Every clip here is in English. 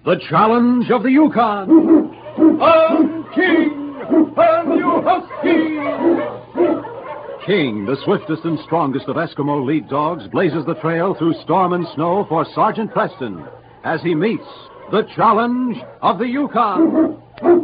The Challenge of the Yukon. I'm King, and you husky. King, the swiftest and strongest of Eskimo lead dogs, blazes the trail through storm and snow for Sergeant Preston as he meets the Challenge of the Yukon.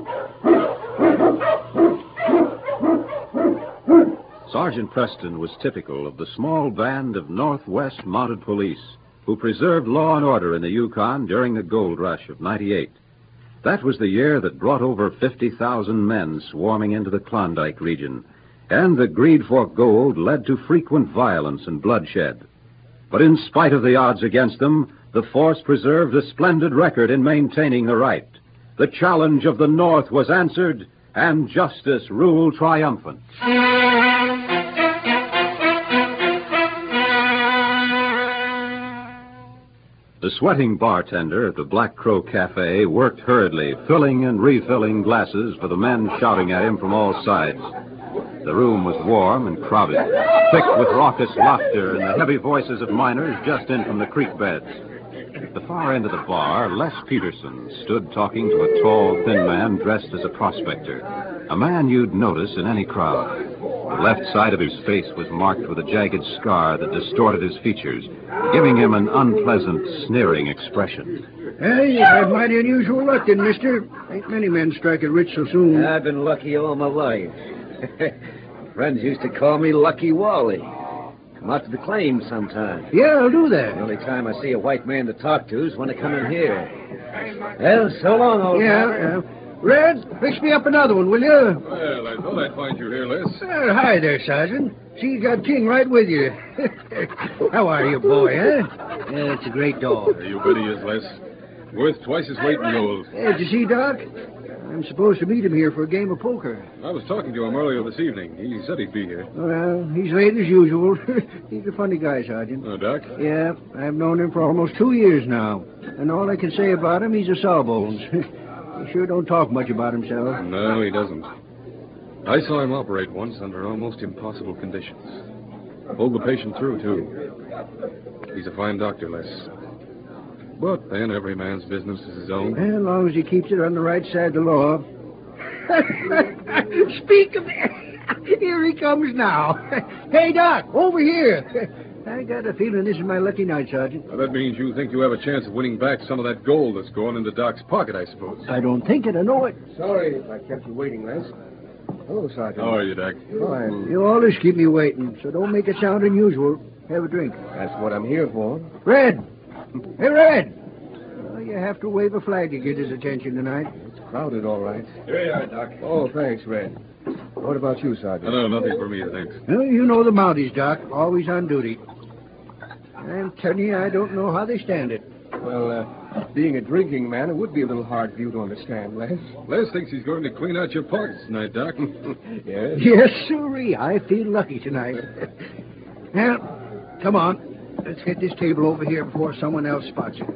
Sergeant Preston was typical of the small band of Northwest Mounted Police who preserved law and order in the Yukon during the gold rush of '98. That was the year that brought over 50,000 men swarming into the Klondike region, and the greed for gold led to frequent violence and bloodshed. But in spite of the odds against them, the force preserved a splendid record in maintaining the right. The challenge of the North was answered, and justice ruled triumphant. The sweating bartender at the Black Crow Cafe worked hurriedly, filling and refilling glasses for the men shouting at him from all sides. The room was warm and crowded, thick with raucous laughter and the heavy voices of miners just in from the creek beds. At the far end of the bar, Les Peterson stood talking to a tall, thin man dressed as a prospector, a man you'd notice in any crowd. The left side of his face was marked with a jagged scar that distorted his features, giving him an unpleasant, sneering expression. Hey, you had mighty unusual luck, then, mister. Ain't many men strike it rich so soon. I've been lucky all my life. Friends used to call me Lucky Wally. Come out to the claim sometime. Yeah, I'll do that. The only time I see a white man to talk to is when I come in here. Well, so long, old Yeah. Red, fix me up another one, will you? Well, I thought I'd find you here, Les. Hi there, Sergeant. See, you got King right with you. How are you, boy, huh? Yeah, it's a great dog. You bet he is, Les. Worth twice his weight in gold. Hey, did you see Doc? I'm supposed to meet him here for a game of poker. I was talking to him earlier this evening. He said he'd be here. Well, he's late as usual. He's a funny guy, Sergeant. Oh, Doc? Yeah, I've known him for almost 2 years now. And all I can say about him, he's a sawbones. He sure don't talk much about himself. No, he doesn't. I saw him operate once under almost impossible conditions. Pulled the patient through, too. He's a fine doctor, Les. But then every man's business is his own. As long as he keeps it on the right side of the law. Speak of it. Here he comes now. Hey, Doc, over here. I got a feeling this is my lucky night, Sergeant. Well, that means you think you have a chance of winning back some of that gold that's going into Doc's pocket, I suppose. I don't think it, I know it. Sorry if I kept you waiting, Les. Hello, Sergeant. How are you, Doc? Fine. You always keep me waiting, so don't make it sound unusual. Have a drink. That's what I'm here for. Red! Hey, Red! Well, you have to wave a flag to get his attention tonight. It's crowded, all right. Here you are, Doc. Oh, thanks, Red. What about you, Sergeant? No, nothing for me, thanks. Well, you know the Mounties, Doc. Always on duty. I'm telling you, I don't know how they stand it. Well, being a drinking man, it would be a little hard for you to understand, Les. Les thinks he's going to clean out your pockets tonight, Doc. Yes? Yes, sirree. I feel lucky tonight. Well, come on. Let's get this table over here before someone else spots it.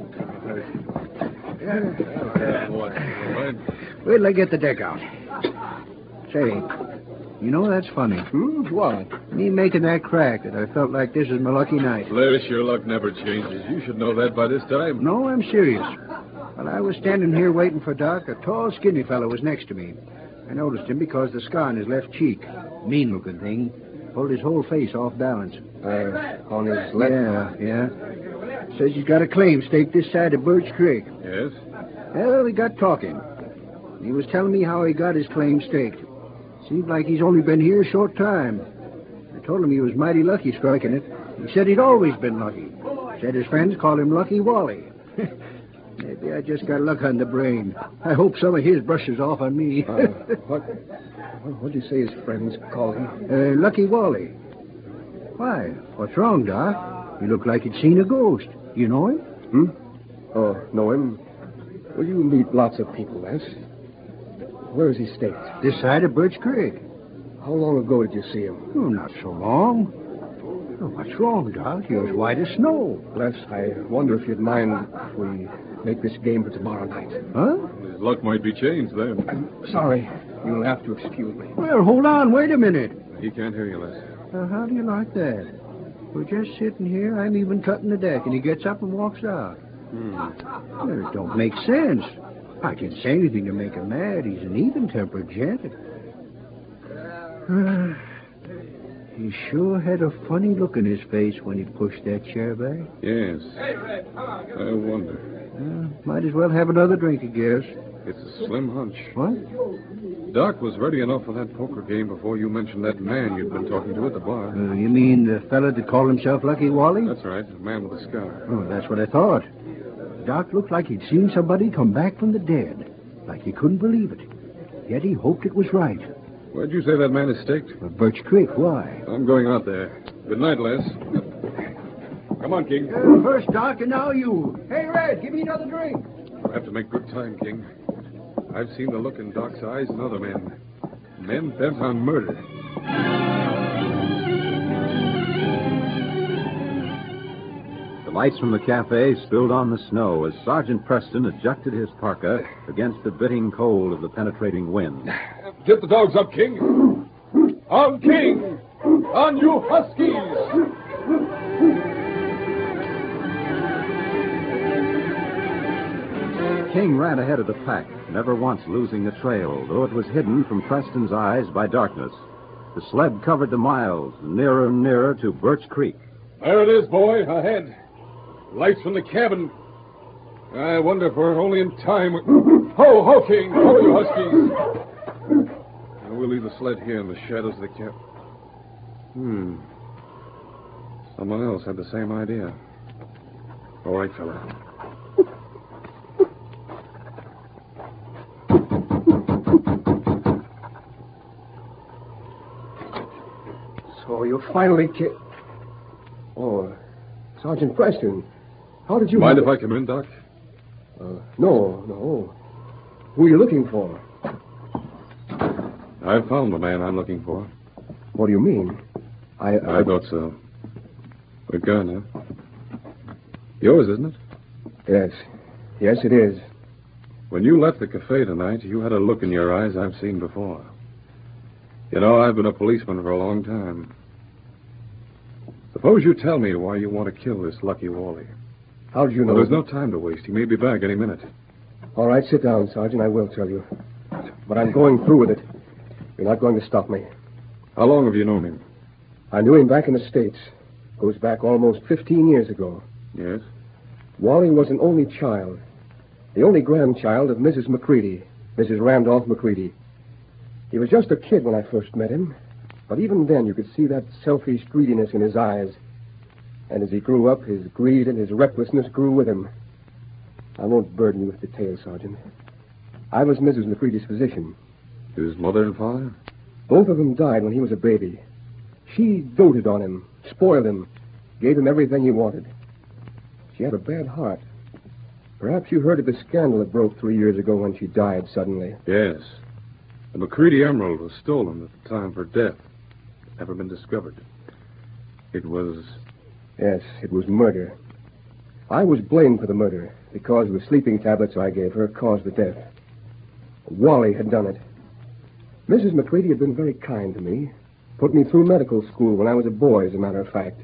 All right. Wait till I get the deck out. Say, you know, that's funny. What? Me making that crack that I felt like this is my lucky night. Les, your luck never changes. You should know that by this time. No, I'm serious. While I was standing here waiting for Doc, a tall, skinny fellow was next to me. I noticed him because the scar on his left cheek, mean-looking thing, pulled his whole face off balance. On his left? Yeah. Says he's got a claim staked this side of Birch Creek. Yes? Well, we got talking. He was telling me how he got his claim staked. Seemed like he's only been here a short time. I told him he was mighty lucky striking it. He said he'd always been lucky. Said his friends called him Lucky Wally. Maybe I just got luck on the brain. I hope some of his brushes off on me. What did you say his friends call him? Lucky Wally. Why? What's wrong, Doc? You look like you'd seen a ghost. You know him? Oh, know him? Well, you meet lots of people, Les. Where is he staked? This side of Birch Creek. How long ago did you see him? Oh, not so long. Oh, what's wrong, Doc? You're as white as snow. Les, I wonder if you'd mind if we make this game for tomorrow night. Huh? His luck might be changed then. I'm sorry. You'll have to excuse me. Well, hold on. Wait a minute. He can't hear you, Les. How do you like that? We're just sitting here. I'm even cutting the deck, and he gets up and walks out. Well, it don't make sense. I can say anything to make him mad. He's an even-tempered gent. He sure had a funny look in his face when he pushed that chair back. Yes. I wonder. Might as well have another drink, I guess. It's a slim hunch. What? Doc was ready enough for that poker game before you mentioned that man you'd been talking to at the bar. You mean the fella that called himself Lucky Wally? That's right, the man with the scar. Oh, that's what I thought. Doc looked like he'd seen somebody come back from the dead. Like he couldn't believe it. Yet he hoped it was right. Where'd you say that man is staked? Birch Creek, why? I'm going out there. Good night, Les. Come on, King. First Doc, and now you. Hey, Red, give me another drink. I have to make good time, King. I've seen the look in Doc's eyes in other men. Men bent on murder. The lights from the cafe spilled on the snow as Sergeant Preston adjusted his parka against the biting cold of the penetrating wind. Get the dogs up, King. On, King! On, you huskies! King ran ahead of the pack, never once losing the trail, though it was hidden from Preston's eyes by darkness. The sled covered the miles, nearer and nearer to Birch Creek. There it is, boy, ahead. Lights from the cabin. I wonder if we're only in time. Ho, ho, King! Ho, you huskies! We'll leave the sled here in the shadows of the camp. Someone else had the same idea. All right, fella. So you finally Oh, Sergeant Preston. How did you... Mind if I come in, Doc? No. Who are you looking for? I found the man I'm looking for. What do you mean? I thought so. A gun, huh? Yours, isn't it? Yes. Yes, it is. When you left the cafe tonight, you had a look in your eyes I've seen before. You know, I've been a policeman for a long time. Suppose you tell me why you want to kill this Lucky Wally. How did you know? Well, there's no time to waste. He may be back any minute. All right, sit down, Sergeant. I will tell you. But I'm going through with it. You're not going to stop me. How long have you known him? I knew him back in the States. Goes back almost 15 years ago. Yes? Wally was an only child. The only grandchild of Mrs. McCready, Mrs. Randolph McCready. He was just a kid when I first met him. But even then, you could see that selfish greediness in his eyes. And as he grew up, his greed and his recklessness grew with him. I won't burden you with details, Sergeant. I was Mrs. McCready's physician. His mother and father? Both of them died when he was a baby. She doted on him, spoiled him, gave him everything he wanted. She had a bad heart. Perhaps you heard of the scandal that broke 3 years ago when she died suddenly. Yes. The McCready emerald was stolen at the time of her death. Never been discovered. It was... Yes, it was murder. I was blamed for the murder because the sleeping tablets I gave her caused the death. Wally had done it. Mrs. McCready had been very kind to me. Put me through medical school when I was a boy, as a matter of fact.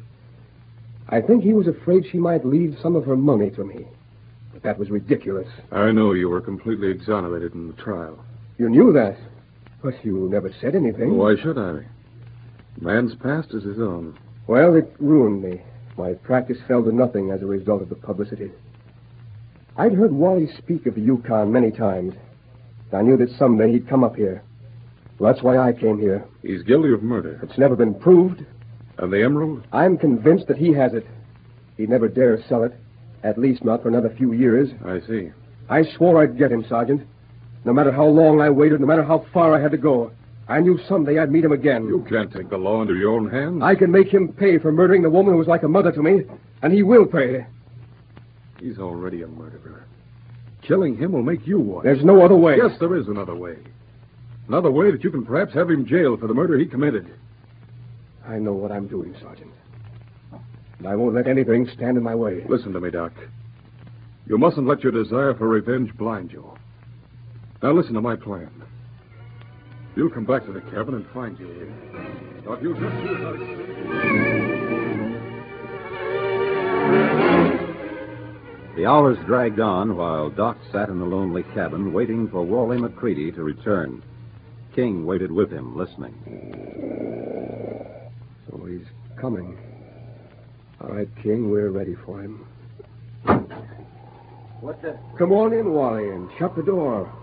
I think he was afraid she might leave some of her money to me. But that was ridiculous. I know you were completely exonerated in the trial. You knew that, but you never said anything. Why should I? Man's past is his own. Well, it ruined me. My practice fell to nothing as a result of the publicity. I'd heard Wally speak of the Yukon many times. I knew that someday he'd come up here. Well, that's why I came here. He's guilty of murder. It's never been proved. And the emerald? I'm convinced that he has it. He'd never dare sell it. At least not for another few years. I see. I swore I'd get him, Sergeant. No matter how long I waited, no matter how far I had to go. I knew someday I'd meet him again. You can't take the law into your own hands. I can make him pay for murdering the woman who was like a mother to me, and he will pay. He's already a murderer. Killing him will make you one. There's no other way. Yes, there is another way. Another way that you can perhaps have him jailed for the murder he committed. I know what I'm doing, Sergeant. And I won't let anything stand in my way. Listen to me, Doc. You mustn't let your desire for revenge blind you. Now listen to my plan. You'll come back to the cabin and find you here. Now, if you just do not... The hours dragged on while Doc sat in the lonely cabin waiting for Wally McCready to return. King waited with him, listening. So he's coming. All right, King, we're ready for him. What the... Come on in, Wally, and shut the door.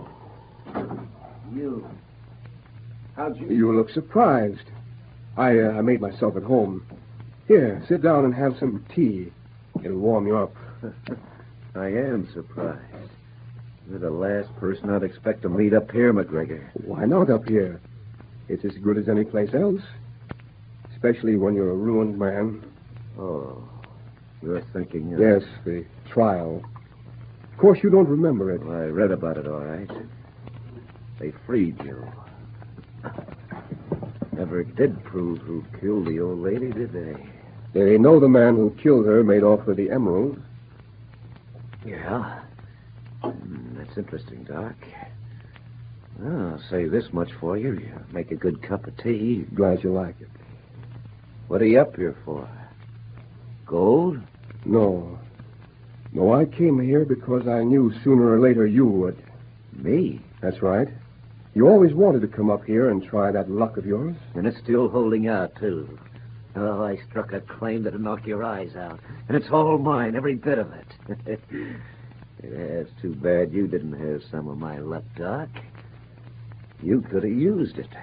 You... How'd you... You look surprised. I made myself at home. Here, sit down and have some tea. It'll warm you up. I am surprised. You're the last person I'd expect to meet up here, McGregor. Why not up here? It's as good as any place else. Especially when you're a ruined man. Oh, you're thinking... Yes, the trial. Of course, you don't remember it. Well, I read about it, all right. They freed you. Never did prove who killed the old lady, did they? They know the man who killed her made off with the emerald. Yeah. That's interesting, Doc. Well, I'll say this much for you. You make a good cup of tea. Glad you like it. What are you up here for? Gold? No. No, I came here because I knew sooner or later you would. Me? That's right. You always wanted to come up here and try that luck of yours. And it's still holding out, too. Oh, I struck a claim that'd knock your eyes out. And it's all mine, every bit of it. It's too bad you didn't have some of my luck, Doc. You could have used it.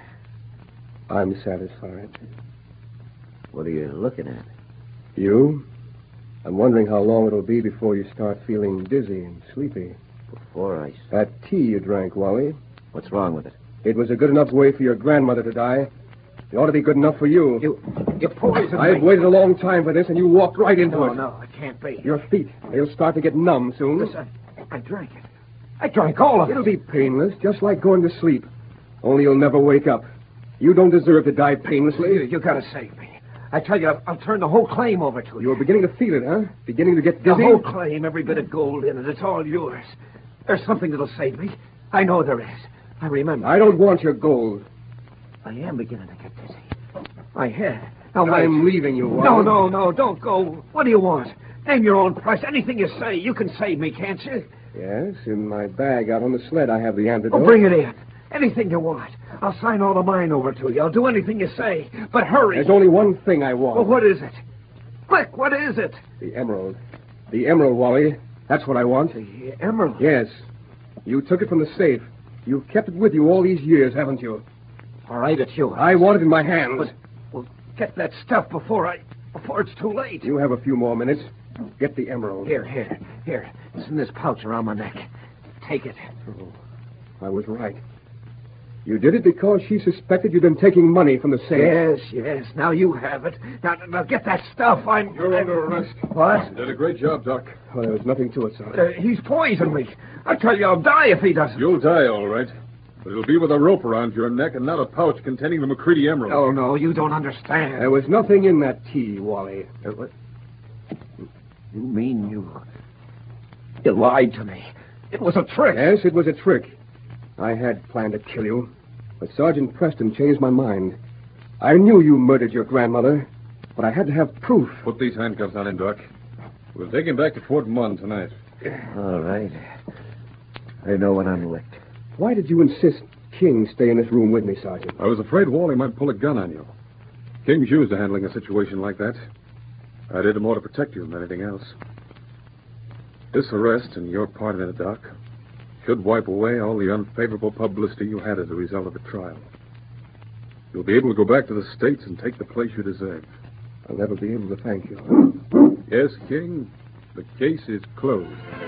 I'm satisfied. What are you looking at? You? I'm wondering how long it'll be before you start feeling dizzy and sleepy. Before I... That tea you drank, Wally. What's wrong with it? It was a good enough way for your grandmother to die. It ought to be good enough for you. You poisoned me. I've waited a long time for this, and you walked right into it. No, it can't be. Your feet, they'll start to get numb soon. Listen, I drank it. I drank all of it. It'll be painless, just like going to sleep. Only you'll never wake up. You don't deserve to die painlessly. You gotta save me. I tell you, I'll turn the whole claim over to you. You're beginning to feel it, huh? Beginning to get The dizzy? whole claim, every bit of gold in it, it's all yours. There's something that'll save me. I know there is. I remember. I don't want your gold. I am beginning to get dizzy. My head. Now, wait. I'm leaving you, Wally. No, don't go. What do you want? Name your own price. Anything you say. You can save me, can't you? Yes, in my bag out on the sled I have the antidote. Oh, bring it in. Anything you want. I'll sign all of mine over to you. I'll do anything you say. But hurry. There's only one thing I want. Well, what is it? Quick, what is it? The emerald. The emerald, Wally. That's what I want. The emerald? Yes. You took it from the safe. You've kept it with you all these years, haven't you? All right, it's yours. I want it in my hands. But, well, get that stuff before it's too late. You have a few more minutes. Get the emerald. Here. It's in this pouch around my neck. Take it. Oh, I was right. You did it because she suspected you'd been taking money from the safe. Yes. Now you have it. Now get that stuff. You're under arrest. What? You did a great job, Doc. Well, there was nothing to it, Sergeant. He's poisoned me. I tell you, I'll die if he doesn't. You'll die, all right. But it'll be with a rope around your neck and not a pouch containing the McCready emerald. Oh, no, you don't understand. There was nothing in that tea, Wally. What? You mean you lied to me? It was a trick. Yes, it was a trick. I had planned to kill you, but Sergeant Preston changed my mind. I knew you murdered your grandmother, but I had to have proof. Put these handcuffs on him, Doc. We'll take him back to Fort Munn tonight. All right. I know when I'm licked. Why did you insist King stay in this room with me, Sergeant? I was afraid Wally might pull a gun on you. King's used to handling a situation like that. I did it more to protect you than anything else. This arrest and your part in it, Doc, should wipe away all the unfavorable publicity you had as a result of the trial. You'll be able to go back to the States and take the place you deserve. I'll never be able to thank you. Yes, King, the case is closed.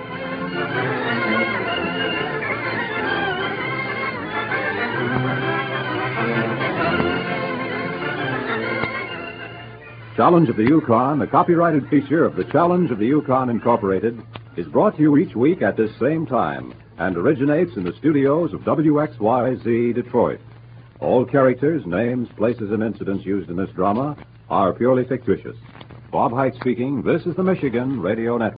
Challenge of the Yukon, a copyrighted feature of the Challenge of the Yukon Incorporated, is brought to you each week at this same time and originates in the studios of WXYZ Detroit. All characters, names, places, and incidents used in this drama are purely fictitious. Bob Height speaking. This is the Michigan Radio Network.